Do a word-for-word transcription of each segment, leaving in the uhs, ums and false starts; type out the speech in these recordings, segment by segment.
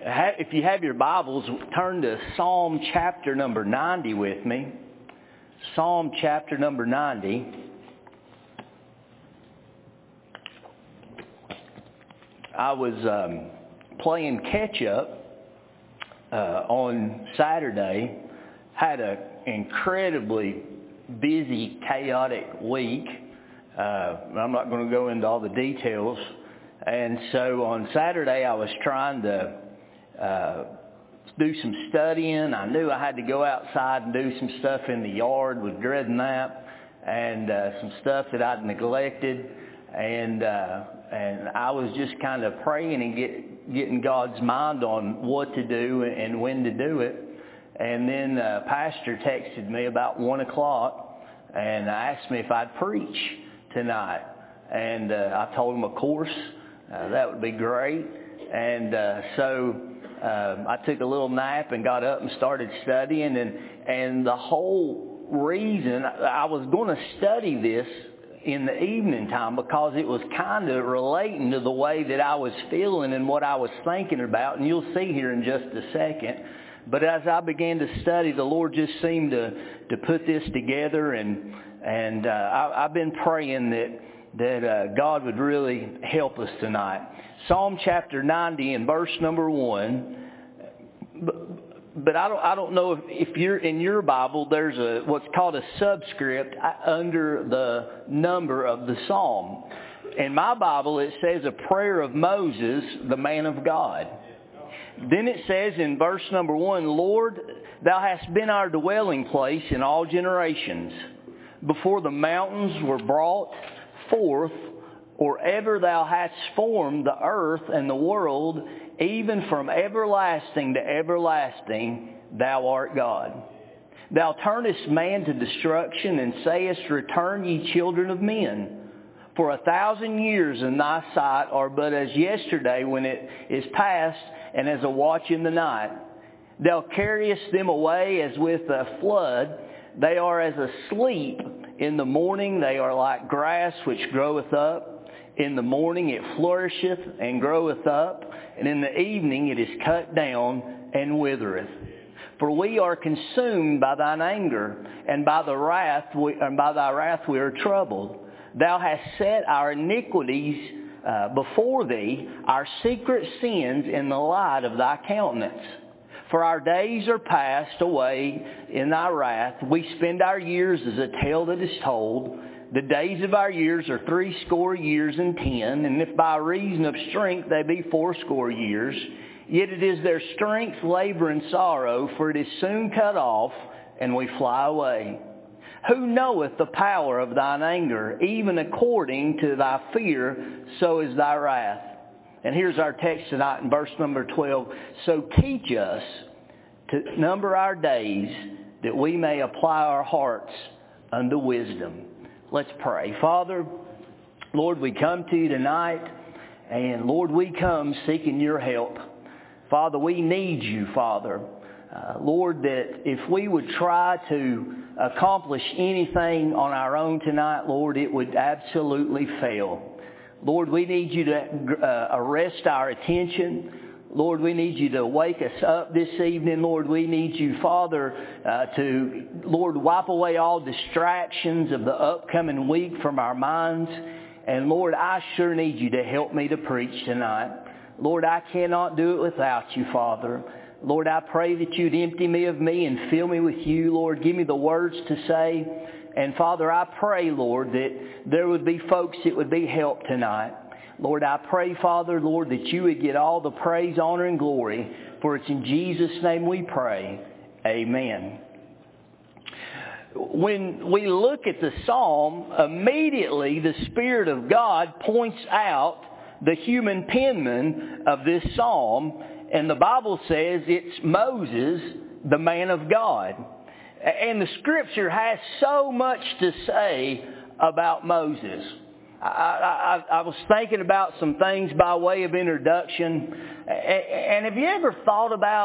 If you have your Bibles, turn to Psalm chapter number ninety with me. Psalm chapter number ninety. I was um, playing catch-up uh, on Saturday. Had an incredibly busy, chaotic week. Uh, I'm not going to go into all the details. And so on Saturday, I was trying to uh, do some studying. I knew I had to go outside and do some stuff in the yard, was dreading that, and uh, some stuff that I'd neglected. And uh, and I was just kind of praying and get, getting God's mind on what to do and when to do it. And then uh, Pastor texted me about one o'clock and asked me if I'd preach tonight. And uh, I told him, of course, uh, that would be great. And uh, so uh, I took a little nap and got up and started studying. And, and the whole reason I was going to study this in the evening time because it was kind of relating to the way that I was feeling and what I was thinking about. And you'll see here in just a second. But as I began to study, the Lord just seemed to, to put this together. And and uh, I, I've been praying that, that uh, God would really help us tonight. Psalm chapter ninety and verse number one. But, but I don't I don't know if, if you're in your Bible, there's a what's called a subscript under the number of the psalm. In my Bible, it says a prayer of Moses, the man of God. Then it says in verse number one, Lord, thou hast been our dwelling place in all generations. Before the mountains were brought forth, or ever thou hast formed the earth and the world, even from everlasting to everlasting, thou art God. Thou turnest man to destruction and sayest, return ye children of men. For a thousand years in thy sight are but as yesterday when it is past, and as a watch in the night. Thou carriest them away as with a flood. They are as asleep. In the morning they are like grass which groweth up. In the morning it flourisheth and groweth up. And in the evening it is cut down and withereth. For we are consumed by thine anger, and by the wrath we, and by thy wrath we are troubled. Thou hast set our iniquities uh, before thee, our secret sins in the light of thy countenance. For our days are passed away in thy wrath. We spend our years as a tale that is told. The days of our years are threescore years and ten, and if by reason of strength they be fourscore years, yet it is their strength, labor, and sorrow, for it is soon cut off, and we fly away. Who knoweth the power of thine anger? Even according to thy fear, so is thy wrath. And here's our text tonight in verse number twelve. So teach us to number our days, that we may apply our hearts unto wisdom. Let's pray. Father, Lord, we come to you tonight, and Lord, we come seeking your help. Father, we need you, Father. Uh, Lord, that if we would try to accomplish anything on our own tonight, Lord, it would absolutely fail. Lord, we need you to uh, arrest our attention. Lord, we need you to wake us up this evening. Lord, we need you, Father, uh, to, Lord, wipe away all distractions of the upcoming week from our minds. And Lord, I sure need you to help me to preach tonight. Lord, I cannot do it without you, Father. Lord, I pray that you'd empty me of me and fill me with you. Lord, give me the words to say. And Father, I pray, Lord, that there would be folks that would be helped tonight. Lord, I pray, Father, Lord, that you would get all the praise, honor, and glory. For it's in Jesus' name we pray. Amen. When we look at the psalm, immediately the Spirit of God points out the human penman of this psalm. And the Bible says it's Moses, the man of God. And the Scripture has so much to say about Moses. I, I, I was thinking about some things by way of introduction. And have you ever thought about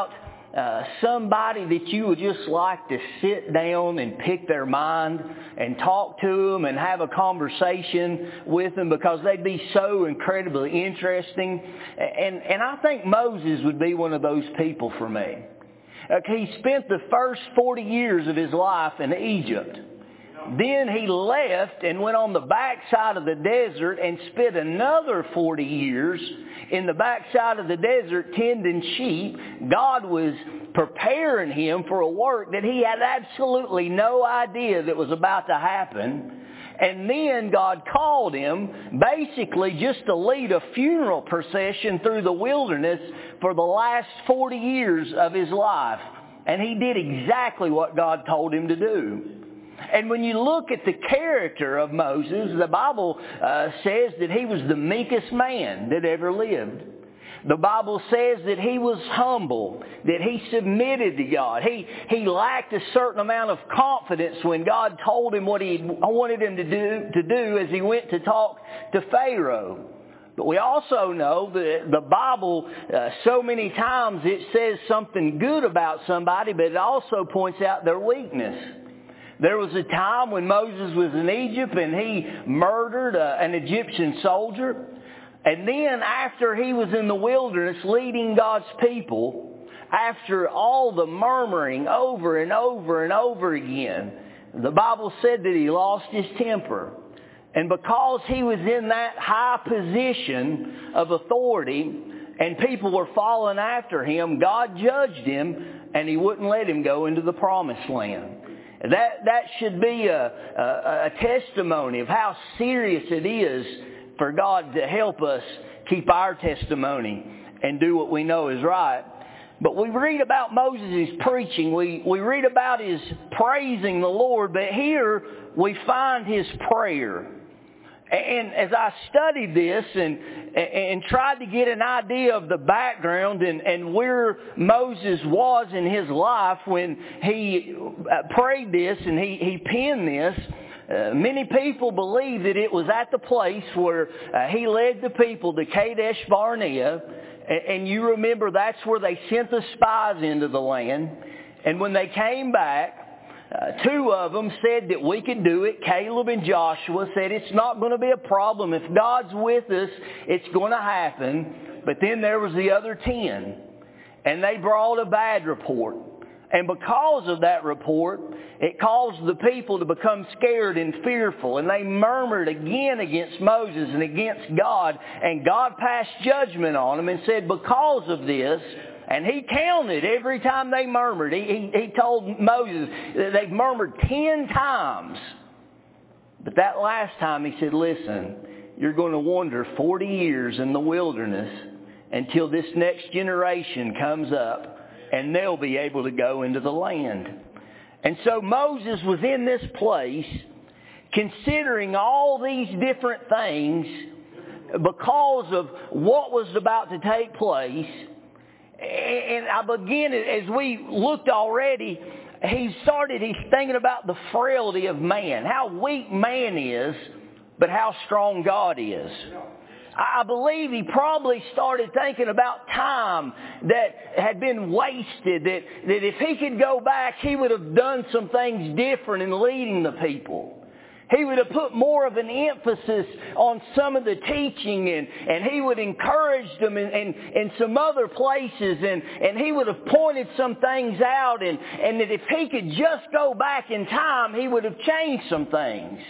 uh, somebody that you would just like to sit down and pick their mind and talk to them and have a conversation with them because they'd be so incredibly interesting. And, and I think Moses would be one of those people for me. Uh, he spent the first forty years of his life in Egypt. Then he left and went on the backside of the desert and spent another forty years in the backside of the desert tending sheep. God was preparing him for a work that he had absolutely no idea that was about to happen. And then God called him basically just to lead a funeral procession through the wilderness for the last forty years of his life. And he did exactly what God told him to do. And when you look at the character of Moses, the Bible uh, says that he was the meekest man that ever lived. The Bible says that he was humble, that he submitted to God. He, he lacked a certain amount of confidence when God told him what he wanted him to do, to do as he went to talk to Pharaoh. But we also know that the Bible, uh, so many times it says something good about somebody, but it also points out their weakness. There was a time when Moses was in Egypt and he murdered uh, an Egyptian soldier. And then after he was in the wilderness leading God's people, after all the murmuring over and over and over again, the Bible said that he lost his temper. And because he was in that high position of authority and people were following after him, God judged him and he wouldn't let him go into the promised land. That that should be a, a, a testimony of how serious it is for God to help us keep our testimony and do what we know is right. But we read about Moses' preaching. We, we read about his praising the Lord. But here we find his prayer. And as I studied this and, and tried to get an idea of the background and, and where Moses was in his life when he prayed this and he, he penned this, uh, many people believe that it was at the place where uh, he led the people to Kadesh Barnea. And, and you remember that's where they sent the spies into the land. And when they came back, Uh, two of them said that we could do it. Caleb and Joshua said it's not going to be a problem. If God's with us, it's going to happen. But then there was the other ten. And they brought a bad report. And because of that report, it caused the people to become scared and fearful. And they murmured again against Moses and against God. And God passed judgment on them and said, because of this, and he counted every time they murmured. He, he, he told Moses that they've murmured ten times. But that last time he said, listen, you're going to wander forty years in the wilderness until this next generation comes up and they'll be able to go into the land. And so Moses was in this place considering all these different things because of what was about to take place. And I begin, as we looked already, he started, he's thinking about the frailty of man, how weak man is, but how strong God is. I believe he probably started thinking about time that had been wasted, that, that if he could go back, he would have done some things different in leading the people. He would have put more of an emphasis on some of the teaching, and, and he would encourage them in, in, in some other places, and, and he would have pointed some things out, and, and that if he could just go back in time, he would have changed some things.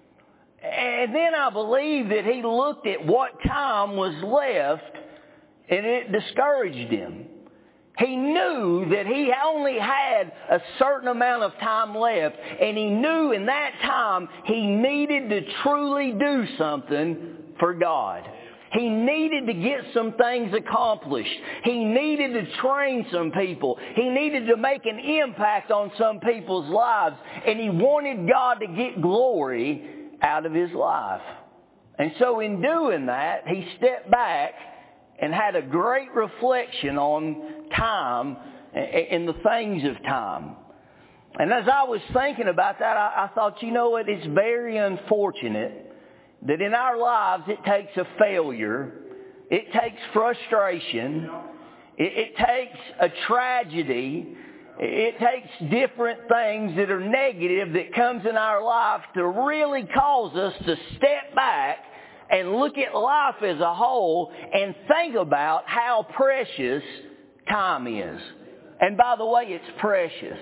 And then I believe that he looked at what time was left, and it discouraged him. He knew that he only had a certain amount of time left, and he knew in that time he needed to truly do something for God. He needed to get some things accomplished. He needed to train some people. He needed to make an impact on some people's lives, and he wanted God to get glory out of his life. And so in doing that, he stepped back and had a great reflection on time and the things of time. And as I was thinking about that, I, I thought, you know what, it's very unfortunate that in our lives it takes a failure, it takes frustration, It, it takes a tragedy. It takes different things that are negative that comes in our life to really cause us to step back and look at life as a whole and think about how precious time is. And by the way, it's precious.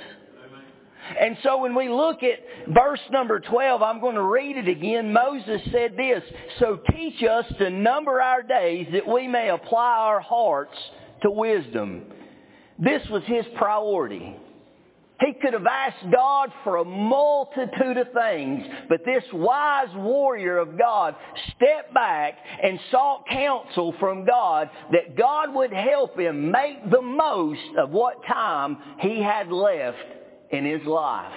And so when we look at verse number twelve, I'm going to read it again. Moses said this, "So teach us to number our days that we may apply our hearts to wisdom." This was his priority. He could have asked God for a multitude of things, but this wise warrior of God stepped back and sought counsel from God that God would help him make the most of what time he had left in his life.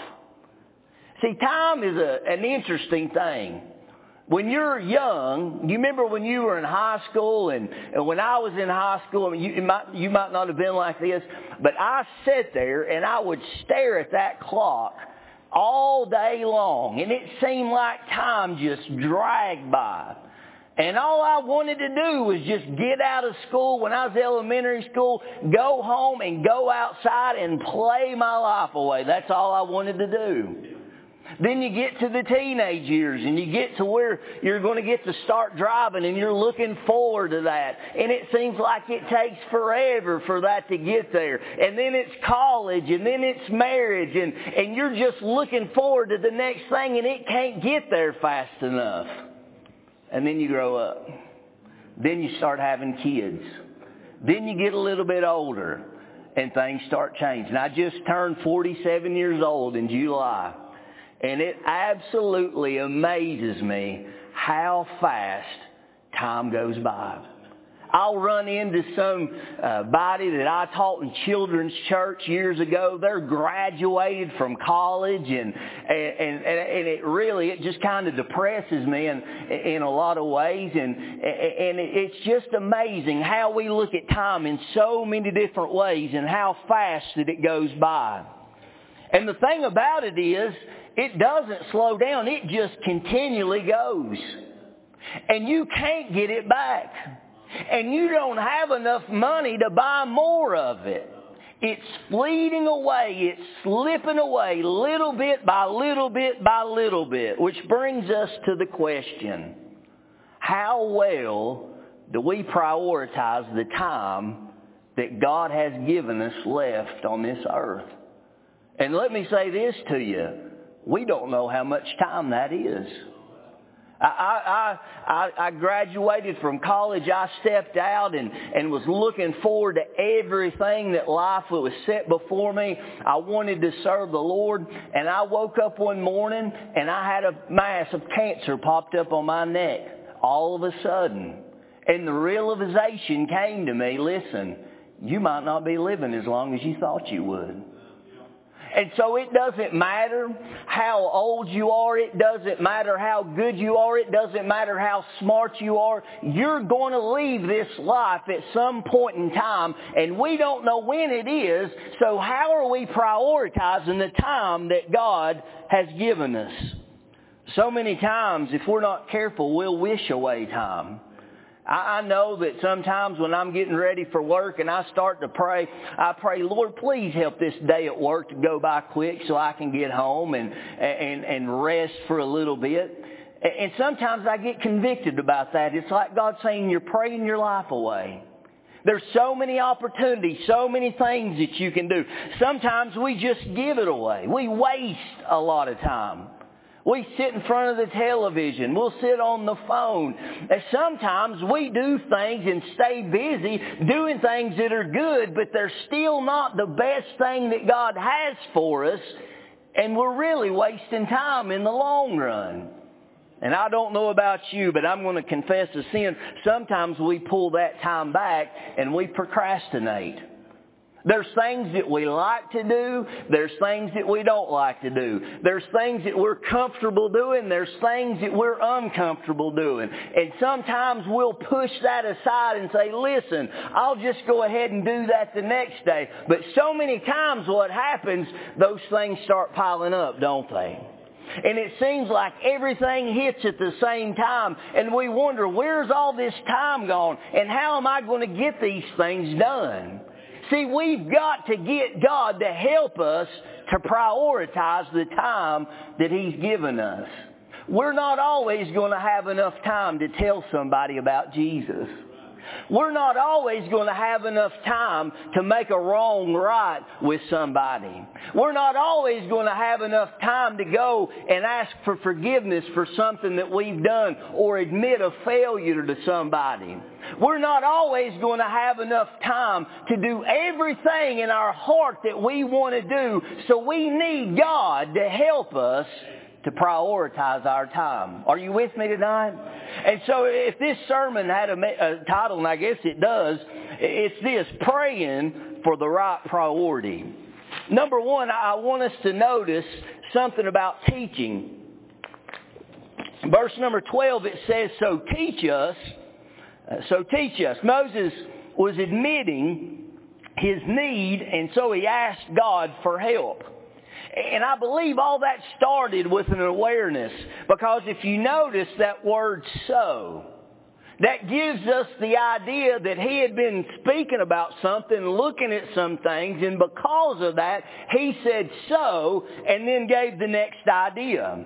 See, time is a, an interesting thing. When you're young, you remember when you were in high school, and, and when I was in high school, I mean, you, you, might, you might not have been like this, but I sat there and I would stare at that clock all day long, and it seemed like time just dragged by. And all I wanted to do was just get out of school when I was elementary school, go home and go outside and play my life away. That's all I wanted to do. Then you get to the teenage years and you get to where you're going to get to start driving, and you're looking forward to that. And it seems like it takes forever for that to get there. And then it's college, and then it's marriage, and, and you're just looking forward to the next thing, and it can't get there fast enough. And then you grow up. Then you start having kids. Then you get a little bit older and things start changing. I just turned forty-seven years old in July. And it absolutely amazes me how fast time goes by. I'll run into somebody that I taught in children's church years ago. They're graduated from college, and and, and, and it really, it just kind of depresses me in, in a lot of ways. And, and it's just amazing how we look at time in so many different ways and how fast that it goes by. And the thing about it is, it doesn't slow down. It just continually goes. And you can't get it back. And you don't have enough money to buy more of it. It's fleeting away. It's slipping away little bit by little bit by little bit. Which brings us to the question, how well do we prioritize the time that God has given us left on this earth? And let me say this to you. We don't know how much time that is. I, I, I, I graduated from college. I stepped out and, and was looking forward to everything that life was set before me. I wanted to serve the Lord. And I woke up one morning and I had a mass of cancer popped up on my neck all of a sudden. And the realization came to me, listen, you might not be living as long as you thought you would. And so it doesn't matter how old you are. It doesn't matter how good you are. It doesn't matter how smart you are. You're going to leave this life at some point in time, and we don't know when it is. So how are we prioritizing the time that God has given us? So many times, if we're not careful, we'll wish away time. I know that sometimes when I'm getting ready for work and I start to pray, I pray, Lord, please help this day at work to go by quick so I can get home and, and, and rest for a little bit. And sometimes I get convicted about that. It's like God saying, you're praying your life away. There's so many opportunities, so many things that you can do. Sometimes we just give it away. We waste a lot of time. We sit in front of the television. We'll sit on the phone. And sometimes we do things and stay busy doing things that are good, but they're still not the best thing that God has for us. And we're really wasting time in the long run. And I don't know about you, but I'm going to confess a sin. Sometimes we pull that time back and we procrastinate. There's things that we like to do. There's things that we don't like to do. There's things that we're comfortable doing. There's things that we're uncomfortable doing. And sometimes we'll push that aside and say, listen, I'll just go ahead and do that the next day. But so many times what happens, those things start piling up, don't they? And it seems like everything hits at the same time. And we wonder, where's all this time gone? And how am I going to get these things done? See, we've got to get God to help us to prioritize the time that He's given us. We're not always going to have enough time to tell somebody about Jesus. We're not always going to have enough time to make a wrong right with somebody. We're not always going to have enough time to go and ask for forgiveness for something that we've done or admit a failure to somebody. We're not always going to have enough time to do everything in our heart that we want to do. So we need God to help us to prioritize our time. Are you with me tonight? And so if this sermon had a, a title, and I guess it does, it's this: praying for the right priority. Number one, I want us to notice something about teaching. Verse number twelve, it says, so teach us, uh, so teach us. Moses was admitting his need, and so he asked God for help. And I believe all that started with an awareness, because if you notice that word so, that gives us the idea that he had been speaking about something, looking at some things, and because of that, he said so, and then gave the next idea.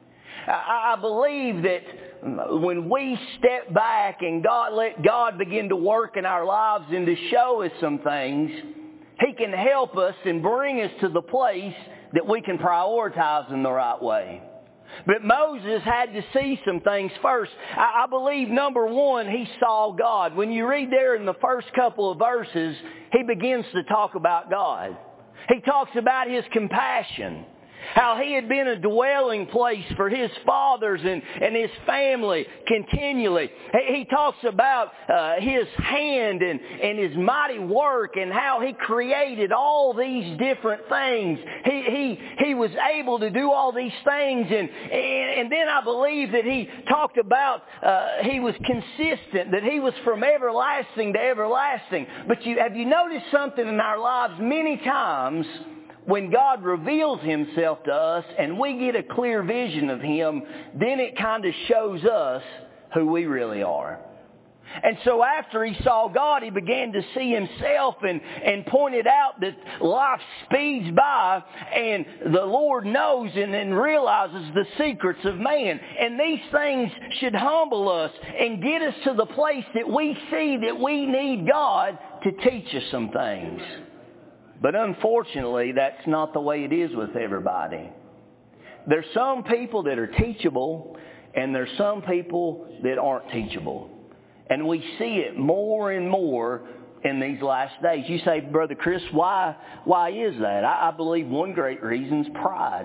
I believe that when we step back and God let God begin to work in our lives and to show us some things, He can help us and bring us to the place that we can prioritize in the right way. But Moses had to see some things first. I, I believe, number one, he saw God. When you read there in the first couple of verses, he begins to talk about God. He talks about His compassion, how He had been a dwelling place for His fathers and, and His family continually. He, he talks about uh, His hand and, and His mighty work and how He created all these different things. He, he, he was able to do all these things. And, and, and then I believe that He talked about uh, He was consistent, that He was from everlasting to everlasting. But you, have you noticed something in our lives? Many times when God reveals Himself to us and we get a clear vision of Him, then it kind of shows us who we really are. And so after he saw God, he began to see himself and, and pointed out that life speeds by and the Lord knows and, and realizes the secrets of man. And these things should humble us and get us to the place that we see that we need God to teach us some things. But unfortunately, that's not the way it is with everybody. There's some people that are teachable, and there's some people that aren't teachable. And we see it more and more in these last days. You say, Brother Chris, why, why is that? I, I believe one great reason is pride.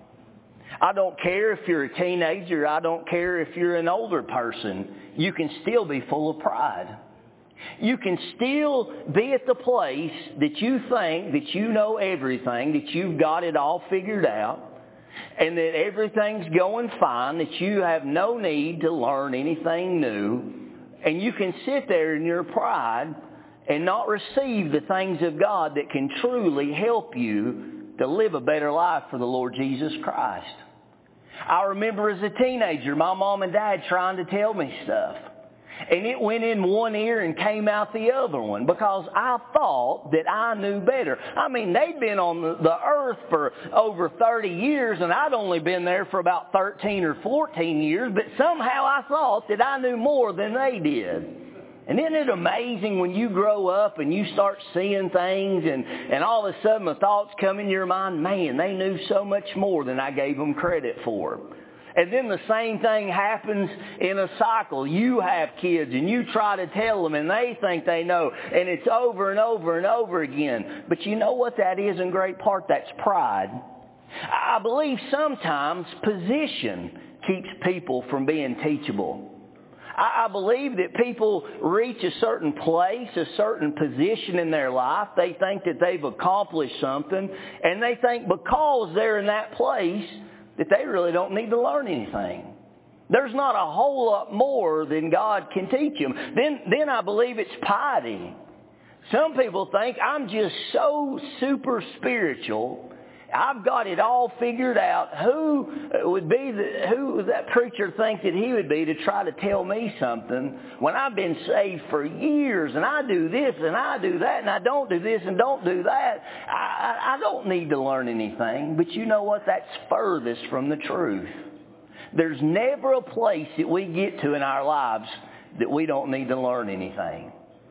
I don't care if you're a teenager. I don't care if you're an older person. You can still be full of pride. You can still be at the place that you think that you know everything, that you've got it all figured out, and that everything's going fine, that you have no need to learn anything new. And you can sit there in your pride and not receive the things of God that can truly help you to live a better life for the Lord Jesus Christ. I remember as a teenager, my mom and dad trying to tell me stuff. And it went in one ear and came out the other one because I thought that I knew better. I mean, they'd been on the earth for over thirty years and I'd only been there for about thirteen or fourteen years, but somehow I thought that I knew more than they did. And isn't it amazing when you grow up and you start seeing things and, and all of a sudden the thoughts come in your mind, man, they knew so much more than I gave them credit for. And then the same thing happens in a cycle. You have kids and you try to tell them and they think they know. And it's over and over and over again. But you know what that is in great part? That's pride. I believe sometimes position keeps people from being teachable. I believe that people reach a certain place, a certain position in their life. They think that they've accomplished something. And they think because they're in that place that they really don't need to learn anything. There's not a whole lot more than God can teach them. Then, then I believe it's piety. Some people think I'm just so super spiritual I've got it all figured out. Who would be the, who would that preacher think that he would be to try to tell me something when I've been saved for years and I do this and I do that and I don't do this and don't do that. I, I don't need to learn anything. But you know what? That's furthest from the truth. There's never a place that we get to in our lives that we don't need to learn anything.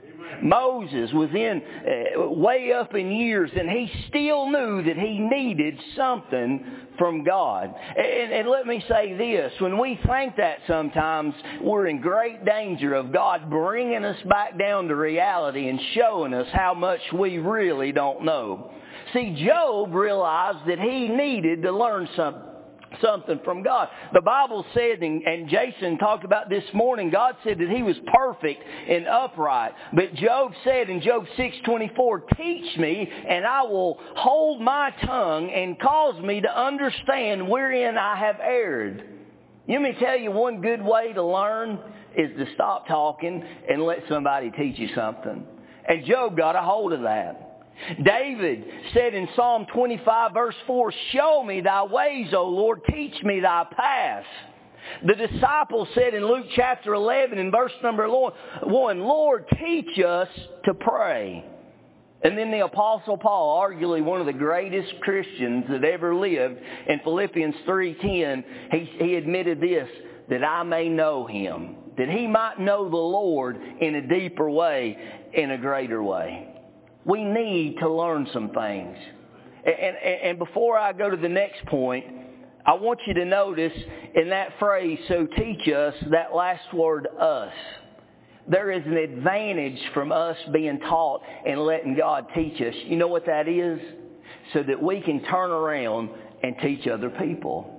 Moses was in uh, way up in years, and he still knew that he needed something from God. And, and let me say this, when we think that sometimes, we're in great danger of God bringing us back down to reality and showing us how much we really don't know. See, Job realized that he needed to learn something. Something from God. The Bible said, and, and Jason talked about this morning, God said that he was perfect and upright. But Job said in Job six twenty-four, teach me and I will hold my tongue and cause me to understand wherein I have erred. Let me tell you, one good way to learn is to stop talking and let somebody teach you something. And Job got a hold of that. David said in Psalm twenty-five verse four, show me thy ways, O Lord, teach me thy paths. The disciple said in Luke chapter eleven in verse number one, Lord, teach us to pray. And then the Apostle Paul, arguably one of the greatest Christians that ever lived, in Philippians three ten, he, he admitted this, that I may know him, that he might know the Lord in a deeper way, in a greater way. We need to learn some things. And, and, and before I go to the next point, I want you to notice in that phrase, so teach us, that last word, us. There is an advantage from us being taught and letting God teach us. You know what that is? So that we can turn around and teach other people.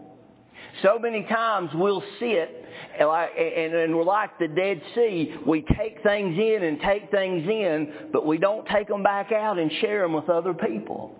So many times we'll sit and, and we're like the Dead Sea. We take things in and take things in, but we don't take them back out and share them with other people.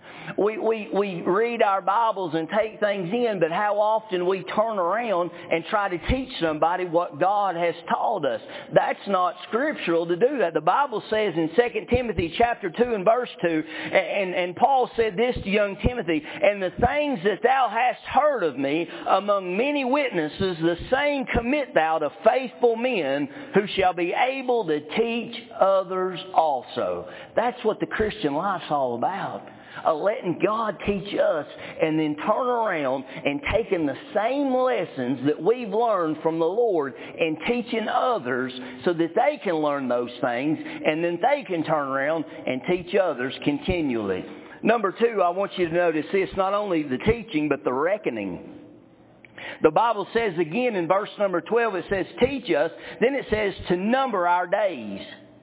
We, we, we read our Bibles and take things in, but how often we turn around and try to teach somebody what God has taught us. That's not scriptural to do that. The Bible says in Second Timothy chapter two and verse two, and, and Paul said this to young Timothy, and the things that thou hast heard of me among many witnesses, the same commit thou to faithful men who shall be able to teach others also. That's what the Christian life's all about. Uh, letting God teach us and then turn around and taking the same lessons that we've learned from the Lord and teaching others so that they can learn those things and then they can turn around and teach others continually. Number two, I want you to notice this, not only the teaching but the reckoning. The Bible says again in verse number twelve, it says teach us, then it says to number our days.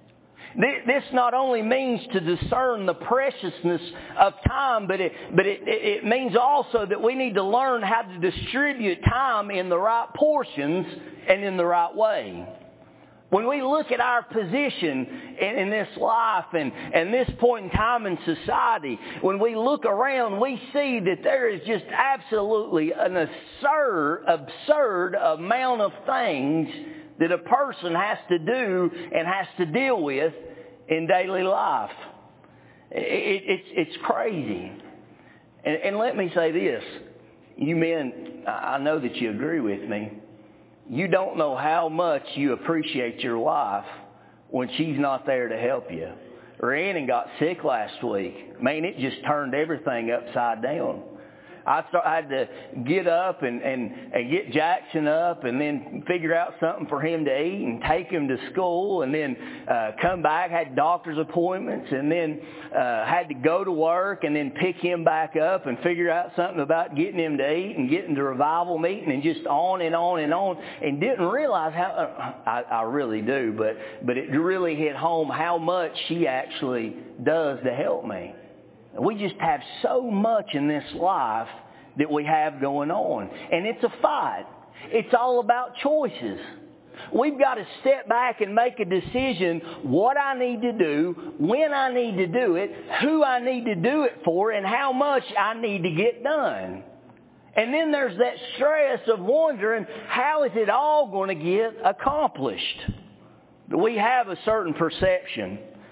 This not only means to discern the preciousness of time, but it, but it, it means also that we need to learn how to distribute time in the right portions and in the right way. When we look at our position in, in this life and, and this point in time in society, when we look around, we see that there is just absolutely an absurd, absurd amount of things that a person has to do and has to deal with in daily life. It, it, it's, it's crazy. And, and let me say this. You men, I know that you agree with me. You don't know how much you appreciate your wife when she's not there to help you. Rhiannon got sick last week. Man, it just turned everything upside down. I, start, I had to get up and, and, and get Jackson up and then figure out something for him to eat and take him to school and then uh, come back, had doctor's appointments and then uh, had to go to work and then pick him back up and figure out something about getting him to eat and getting to revival meeting and just on and on and on and didn't realize how, uh, I, I really do, but, but it really hit home how much she actually does to help me. We just have so much in this life that we have going on. And it's a fight. It's all about choices. We've got to step back and make a decision what I need to do, when I need to do it, who I need to do it for, and how much I need to get done. And then there's that stress of wondering, how is it all going to get accomplished? We have a certain perception.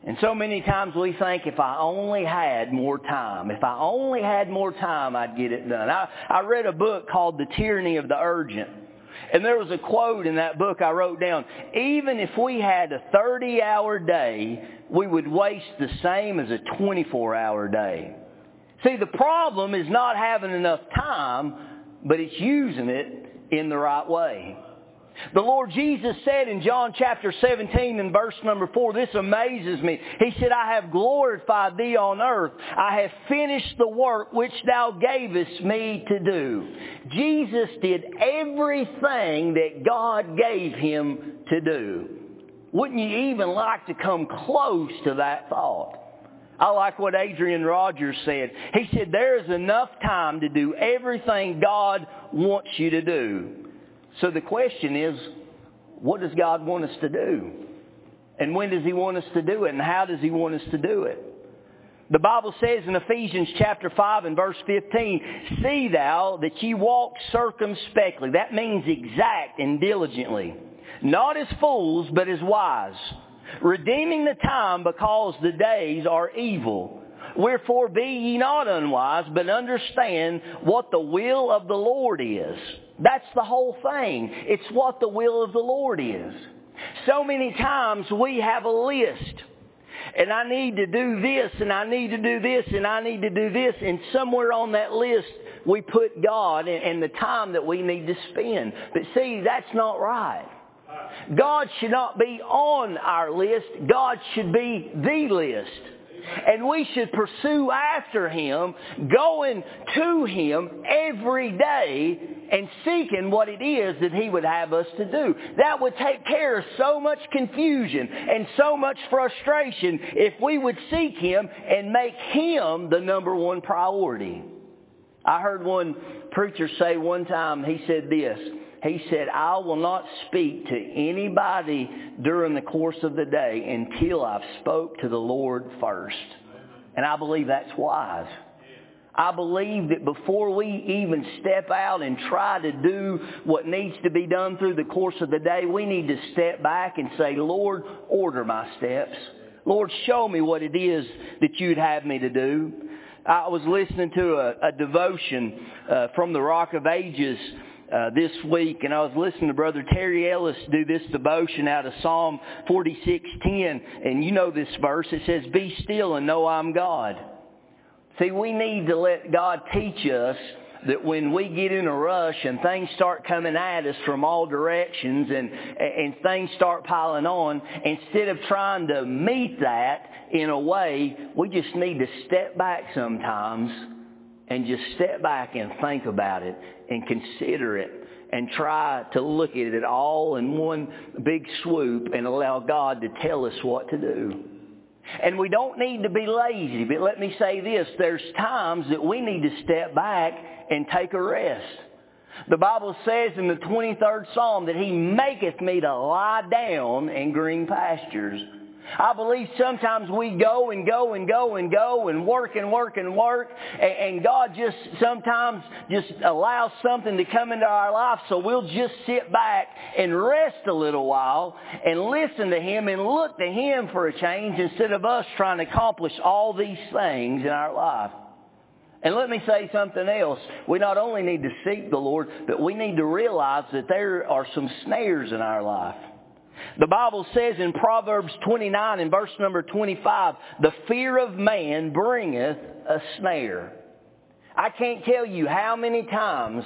And so many times we think, if I only had more time, if I only had more time, I'd get it done. I, I read a book called The Tyranny of the Urgent. And there was a quote in that book I wrote down. Even if we had a thirty-hour day, we would waste the same as a twenty-four hour day. See, the problem is not having enough time, but it's using it in the right way. The Lord Jesus said in John chapter seventeen and verse number four, this amazes me. He said, I have glorified thee on earth. I have finished the work which thou gavest me to do. Jesus did everything that God gave him to do. Wouldn't you even like to come close to that thought? I like what Adrian Rogers said. He said, there is enough time to do everything God wants you to do. So the question is, what does God want us to do? And when does He want us to do it? And how does He want us to do it? The Bible says in Ephesians chapter five and verse fifteen, see thou that ye walk circumspectly. That means exact and diligently. Not as fools, but as wise. Redeeming the time because the days are evil. Wherefore be ye not unwise, but understand what the will of the Lord is. That's the whole thing. It's what the will of the Lord is. So many times we have a list. And I need to do this, and I need to do this, and I need to do this. And somewhere on that list we put God and, and the time that we need to spend. But see, that's not right. God should not be on our list. God should be the list. And we should pursue after Him, going to Him every day and seeking what it is that He would have us to do. That would take care of so much confusion and so much frustration if we would seek Him and make Him the number one priority. I heard one preacher say one time, he said this. He said, I will not speak to anybody during the course of the day until I've spoke to the Lord first. And I believe that's wise. I believe that before we even step out and try to do what needs to be done through the course of the day, we need to step back and say, Lord, order my steps. Lord, show me what it is that you'd have me to do. I was listening to a, a devotion uh, from the Rock of Ages Uh, this week, and I was listening to Brother Terry Ellis do this devotion out of Psalm forty-six ten, and you know this verse. It says, be still and know I'm God. See, we need to let God teach us that when we get in a rush and things start coming at us from all directions and, and things start piling on, instead of trying to meet that in a way, we just need to step back sometimes and just step back and think about it and consider it and try to look at it all in one big swoop and allow God to tell us what to do. And we don't need to be lazy, but let me say this, there's times that we need to step back and take a rest. The Bible says in the twenty-third Psalm that He maketh me to lie down in green pastures. I believe sometimes we go and go and go and go and work and work and work, and God just sometimes just allows something to come into our life, so we'll just sit back and rest a little while and listen to Him and look to Him for a change instead of us trying to accomplish all these things in our life. And let me say something else. We not only need to seek the Lord, but we need to realize that there are some snares in our life. The Bible says in Proverbs twenty-nine and verse number twenty-five, the fear of man bringeth a snare. I can't tell you how many times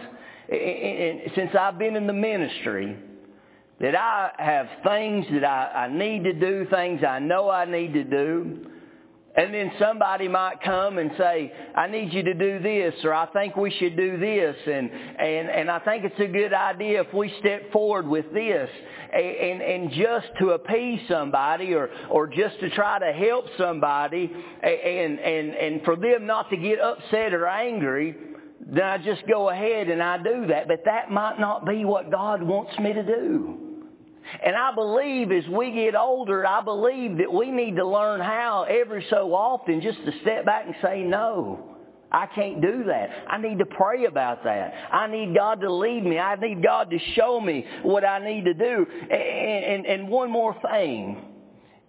since I've been in the ministry that I have things that I, I need to do, things I know I need to do. And then somebody might come and say, I need you to do this, or I think we should do this, and, and, and I think it's a good idea if we step forward with this. And, and just to appease somebody or, or just to try to help somebody and, and, and for them not to get upset or angry, then I just go ahead and I do that. But that might not be what God wants me to do. And I believe as we get older, I believe that we need to learn how every so often just to step back and say, no, I can't do that. I need to pray about that. I need God to lead me. I need God to show me what I need to do. And, and, and one more thing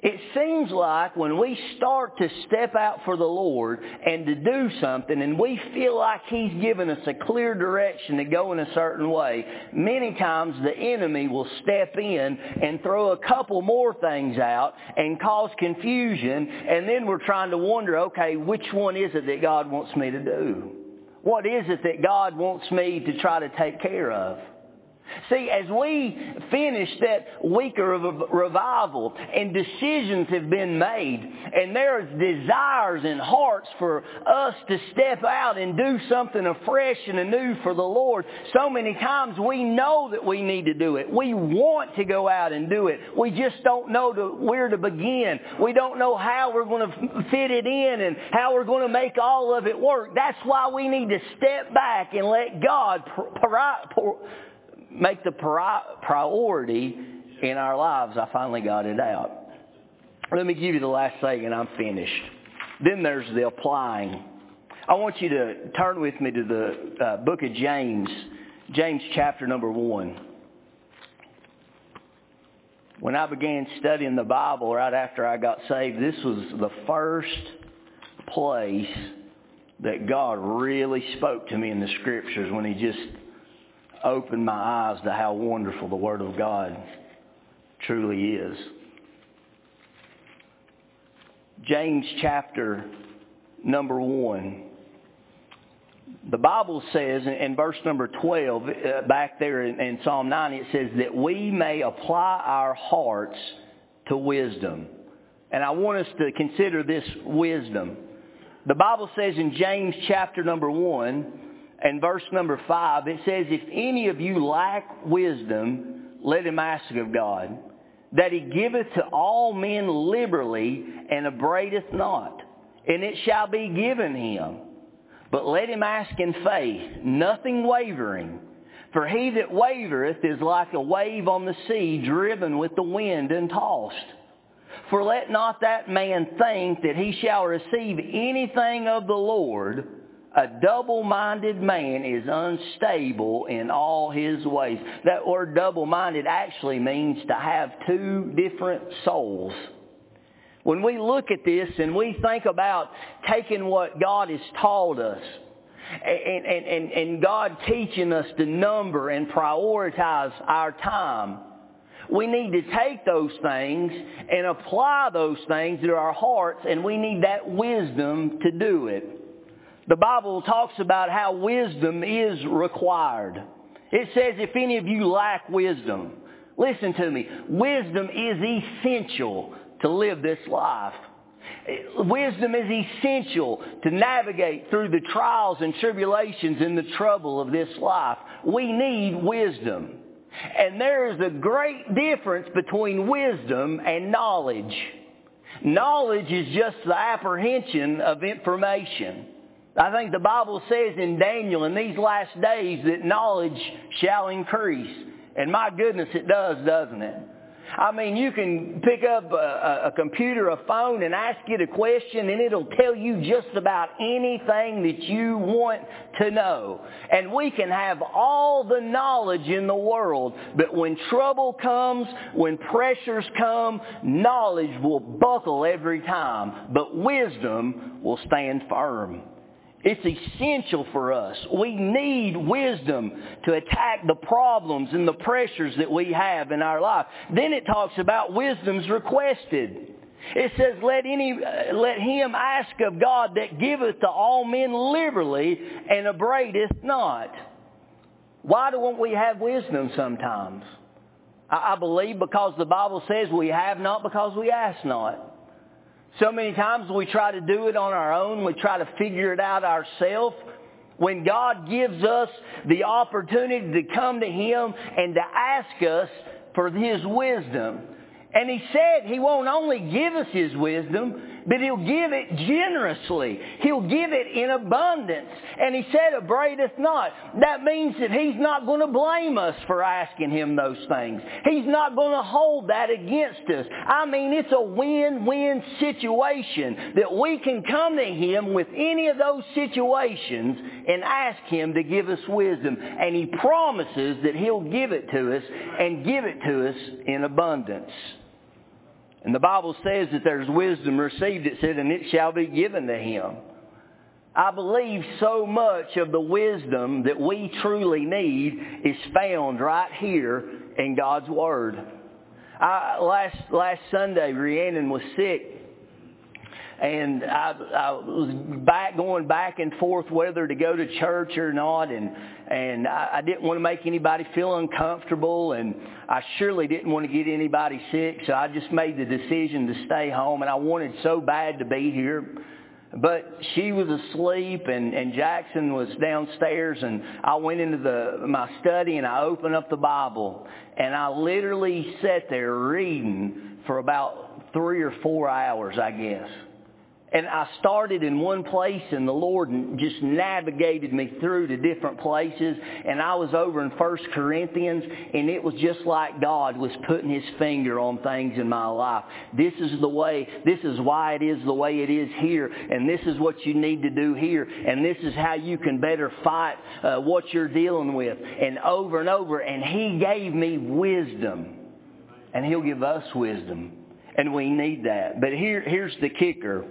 It seems like when we start to step out for the Lord and to do something and we feel like He's given us a clear direction to go in a certain way, many times the enemy will step in and throw a couple more things out and cause confusion, and then we're trying to wonder, okay, which one is it that God wants me to do? What is it that God wants me to try to take care of? See, as we finish that week of revival and decisions have been made and there's desires and hearts for us to step out and do something afresh and anew for the Lord, so many times we know that we need to do it. We want to go out and do it. We just don't know to, where to begin. We don't know how we're going to fit it in and how we're going to make all of it work. That's why we need to step back and let God pr- pr- pr- make the priority in our lives. I finally got it out. Let me give you the last thing and I'm finished. Then there's the applying. I want you to turn with me to the uh, book of James, James chapter number one. When I began studying the Bible right after I got saved, this was the first place that God really spoke to me in the Scriptures, when He just opened my eyes to how wonderful the Word of God truly is. James chapter number one. The Bible says in verse number twelve, uh, back there in, in Psalm ninety, it says that we may apply our hearts to wisdom. And I want us to consider this wisdom. The Bible says in James chapter number one, and verse number five, it says, if any of you lack wisdom, let him ask of God, that He giveth to all men liberally, and upbraideth not, and it shall be given him. But let him ask in faith, nothing wavering. For he that wavereth is like a wave on the sea, driven with the wind and tossed. For let not that man think that he shall receive anything of the Lord. A double-minded man is unstable in all his ways. That word double-minded actually means to have two different souls. When we look at this and we think about taking what God has taught us and, and, and, and God teaching us to number and prioritize our time, we need to take those things and apply those things to our hearts, and we need that wisdom to do it. The Bible talks about how wisdom is required. It says, if any of you lack wisdom, listen to me, wisdom is essential to live this life. Wisdom is essential to navigate through the trials and tribulations and the trouble of this life. We need wisdom. And there is a great difference between wisdom and knowledge. Knowledge is just the apprehension of information. I think the Bible says in Daniel in these last days that knowledge shall increase. And my goodness, it does, doesn't it? I mean, you can pick up a, a computer, a phone, and ask it a question, and it'll tell you just about anything that you want to know. And we can have all the knowledge in the world, but when trouble comes, when pressures come, knowledge will buckle every time, but wisdom will stand firm. It's essential for us. We need wisdom to attack the problems and the pressures that we have in our life. Then it talks about wisdom's requested. It says, let any, uh, let him ask of God that giveth to all men liberally and upbraideth not. Why don't we have wisdom sometimes? I, I believe because the Bible says we have not because we ask not. So many times we try to do it on our own. We try to figure it out ourselves. When God gives us the opportunity to come to Him and to ask us for His wisdom. And He said He won't only give us His wisdom, but He'll give it generously. He'll give it in abundance. And He said, upbraideth not. That means that He's not going to blame us for asking Him those things. He's not going to hold that against us. I mean, it's a win-win situation that we can come to Him with any of those situations and ask Him to give us wisdom. And He promises that He'll give it to us and give it to us in abundance. And the Bible says that there's wisdom received, it said, and it shall be given to him. I believe so much of the wisdom that we truly need is found right here in God's Word. I, last last Sunday, Rhiannon was sick. And I, I was back going back and forth whether to go to church or not, and and I, I didn't want to make anybody feel uncomfortable, and I surely didn't want to get anybody sick, so I just made the decision to stay home, and I wanted so bad to be here. But she was asleep, and, and Jackson was downstairs, and I went into the my study, and I opened up the Bible, and I literally sat there reading for about three or four hours, I guess. And I started in one place, and the Lord just navigated me through to different places. And I was over in First Corinthians, and it was just like God was putting His finger on things in my life. This is the way, this is why it is the way it is here, and this is what you need to do here, and this is how you can better fight uh, what you're dealing with. And over and over, and He gave me wisdom. And He'll give us wisdom. And we need that. But here, here's the kicker.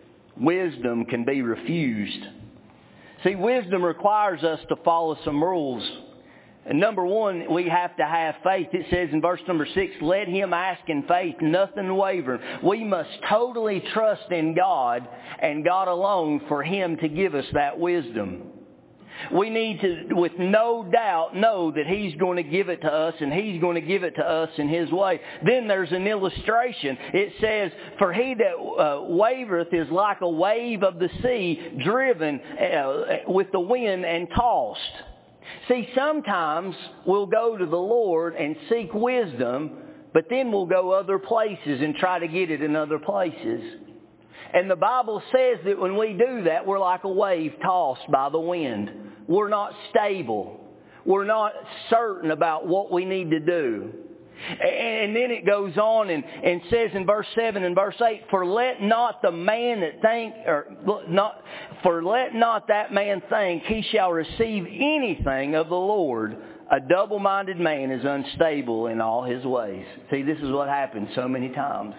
Wisdom can be refused. See, wisdom requires us to follow some rules. And number one, we have to have faith. It says in verse number six, let him ask in faith, nothing wavering. We must totally trust in God and God alone for Him to give us that wisdom. We need to, with no doubt, know that He's going to give it to us, and He's going to give it to us in His way. Then there's an illustration. It says, for he that uh, wavereth is like a wave of the sea, driven uh, with the wind and tossed. See, sometimes we'll go to the Lord and seek wisdom, but then we'll go other places and try to get it in other places. And the Bible says that when we do that, we're like a wave tossed by the wind. We're not stable. We're not certain about what we need to do. And then it goes on and, and says in verse seven and verse eight, for let not the man that think, or not, for let not that man think he shall receive anything of the Lord. A double-minded man is unstable in all his ways. See, this is what happens so many times.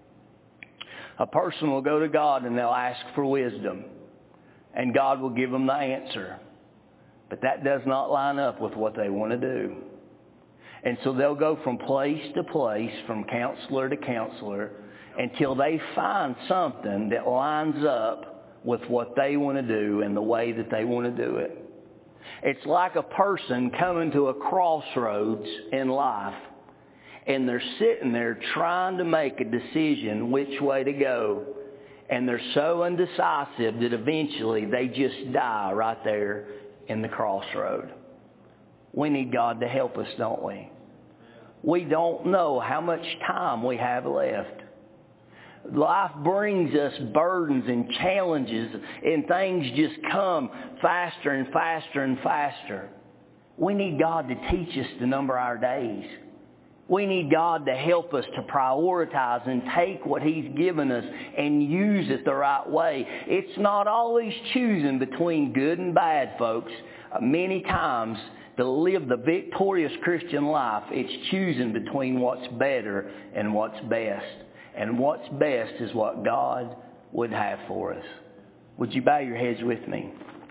A person will go to God and they'll ask for wisdom, and God will give them the answer. But that does not line up with what they want to do. And so they'll go from place to place, from counselor to counselor, until they find something that lines up with what they want to do and the way that they want to do it. It's like a person coming to a crossroads in life, and they're sitting there trying to make a decision which way to go. And they're so undecisive that eventually they just die right there in the crossroad. We need God to help us, don't we? We don't know how much time we have left. Life brings us burdens and challenges, and things just come faster and faster and faster. We need God to teach us to number our days. We need God to help us to prioritize and take what He's given us and use it the right way. It's not always choosing between good and bad, folks. Many times, to live the victorious Christian life, it's choosing between what's better and what's best. And what's best is what God would have for us. Would you bow your heads with me?